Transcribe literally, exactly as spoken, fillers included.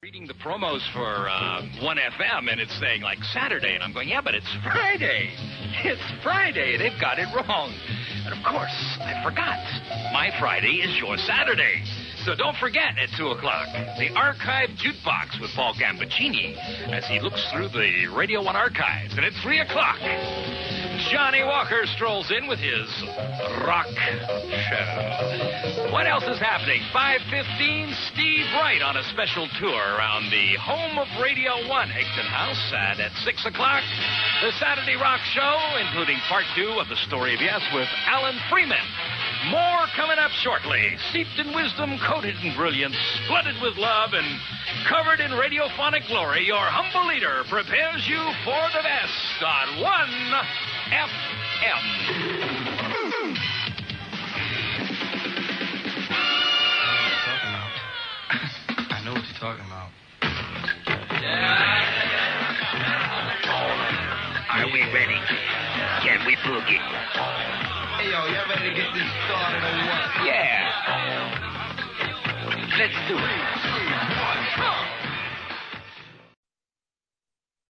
Reading the promos for uh, one F M, and it's saying, like, Saturday. And I'm going, yeah, but it's Friday. It's Friday. They've got it wrong. And, of course, I forgot. My Friday is your Saturday. So don't forget at two o'clock, the Archive Jukebox with Paul Gambaccini as he looks through the Radio one archives. And at three o'clock, Johnny Walker strolls in with his rock show. What else is happening? five fifteen, Steve Wright on a special tour around the home of Radio one, Egton House. And at six o'clock, the Saturday Rock Show, including part two of The Story of Yes with Alan Freeman. More coming up shortly. Steeped in wisdom, coated in brilliance, flooded with love, and covered in radiophonic glory, your humble leader prepares you for the best on one F M. I know what you're talking about. Are we ready? Can we boogie? Hey, yo, y'all ready to get this started or what? Yeah. Let's do it.